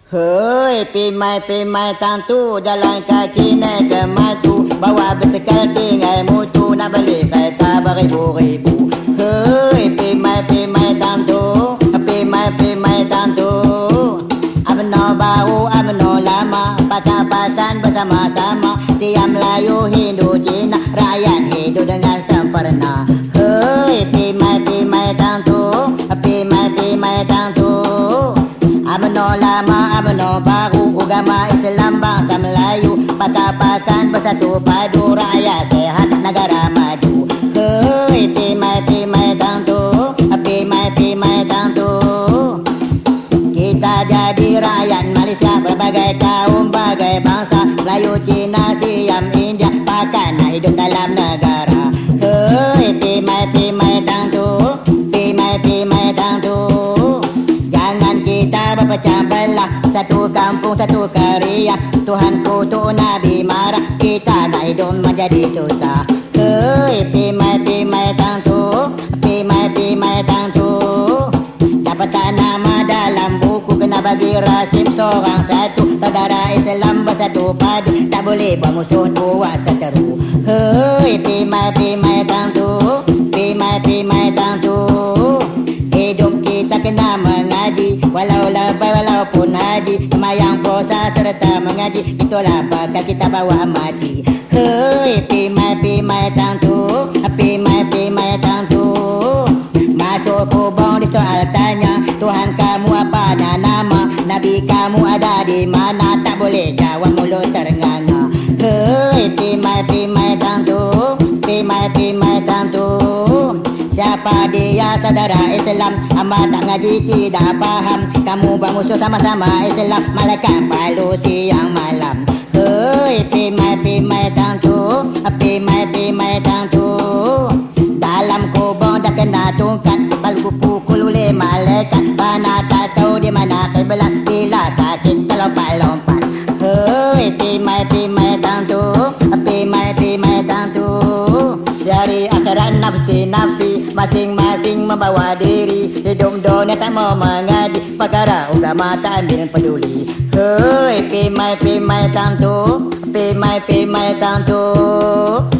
Hei, pimai tantu, jalan kaki naik ke matu, bawa bersekal tinggal mutu, nak beli kereta beribu-ribu. Hei, pimai tantu, pimai tantu, abno baru, abno lama, pakan bersama-sama, siam Melayu, Hindu, Cina, rakyat hidup dengan sempurna. Hei, pimai tantu, pimai tantu, abno lama, abno baru, agama Islam bangsa Melayu, pakan bersatu padu, rakyat sehat, negara maju. Hei, pimai tantu, pimai tantu, kita jadi rakyat Malaysia, berbagai kaum, bagai bangsa, Melayu, Cina, Siam, India, pakan hidup dalam negara. Hei, pimai tantu, pimai tantu, jangan kita berpecah belah, satu kampung satu karya, Tuhan kutuk Nabi marah, kita nak hidup menjadi susah. Hei, pimai tantu, pimai tantu, dapat nama dalam buku, kena bagi rasib seorang satu, saudara Islam bersatu padu, tak boleh bermusuh dua seteru. Hei, pimai tantu, pimai tantu, hidup kita kena mengaji, walau lebay walaupun haji, semayang puasa serta mengaji, itulah bakal kita bawa mati. Hei, pimai tantu, pimai tantu, masuk kubur disoal tanya, Tuhan kamu apa nama, Nabi kamu ada di mana, tak boleh jawab mulut ternganga. Hei, pimai tantu, pimai tantu, siapa dia saudara Islam, hamba tak ngaji tidak faham, kamu bermusuh sama-sama Islam, malaikat palu siang malam. Hei, pimai tantu, pimai tantu, dalam kubur dah kena tungkat, palu pukul oleh malaikat, mana tak tahu di mana kiblat, bila sakit terlompat-lompat. Hei, pimai tantu, pimai tantu, dari akhirat nafsi, masing-masing membawa diri, hidup dunia tak mau mengaji, perkara agama tak ambil peduli. Hei, pimai tantu, pimai tantu.